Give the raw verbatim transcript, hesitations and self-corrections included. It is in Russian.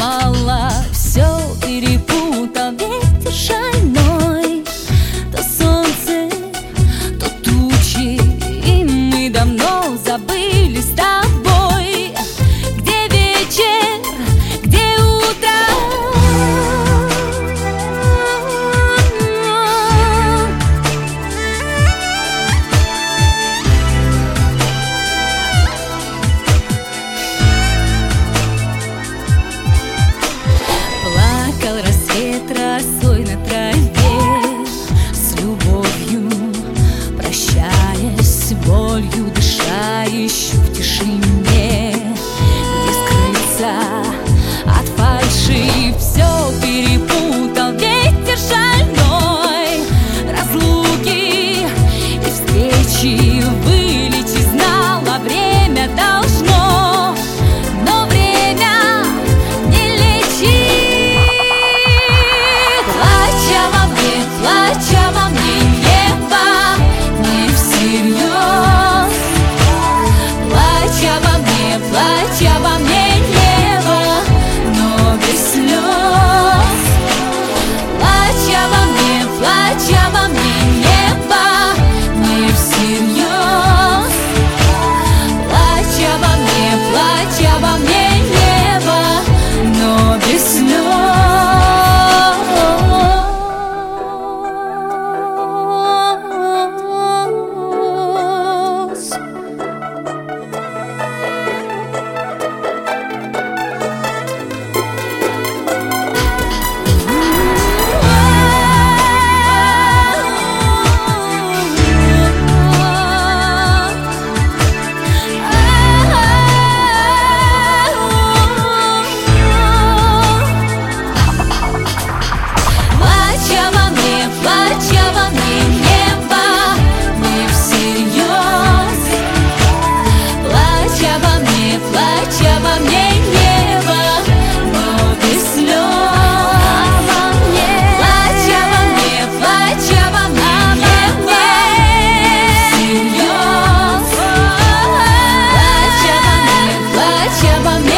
знала, все перепутал ветер шальной. То солнце, то тучи, и мы давно забыли с тобой, где вечер, где утро. Плакал рассвет росой на траве, с любовью прощаясь, с болью дыша, ищу в тишине, где скрыться от фальши. Все перепутал ветер шальной, разлуки и встречи вылечить знала время должно, но время не лечит. Плача во мне, плача во мне небо, не всерьез. Плача во мне, плача во мне небо, но без слез. Плача во мне, плача во мне небо, не всерьез. Плача во мне, плача во мне небо, но без слез. Плача во мне, плача во мне небо, не всерьез. Плача во мне, плача во мне небо, но без слез. Плача во мне, плача во мне небо, не всерьез. Плача во мне, плача во мне